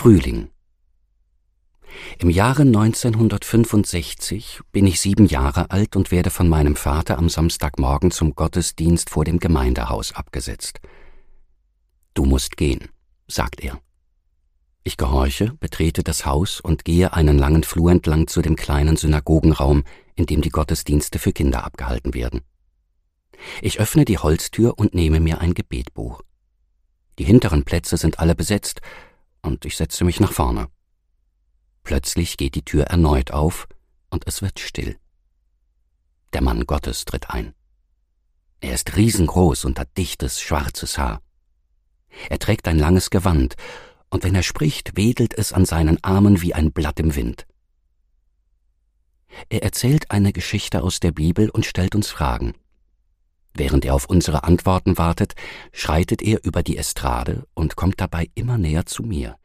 Frühling. Im Jahre 1965 bin ich 7 Jahre alt und werde von meinem Vater am Samstagmorgen zum Gottesdienst vor dem Gemeindehaus abgesetzt. »Du musst gehen«, sagt er. Ich gehorche, betrete das Haus und gehe einen langen Flur entlang zu dem kleinen Synagogenraum, in dem die Gottesdienste für Kinder abgehalten werden. Ich öffne die Holztür und nehme mir ein Gebetbuch. Die hinteren Plätze sind alle besetzt, und ich setze mich nach vorne. Plötzlich geht die Tür erneut auf, und es wird still. Der Mann Gottes tritt ein. Er ist riesengroß und hat dichtes, schwarzes Haar. Er trägt ein langes Gewand, und wenn er spricht, wedelt es an seinen Armen wie ein Blatt im Wind. Er erzählt eine Geschichte aus der Bibel und stellt uns Fragen. Während er auf unsere Antworten wartet, schreitet er über die Estrade und kommt dabei immer näher zu mir.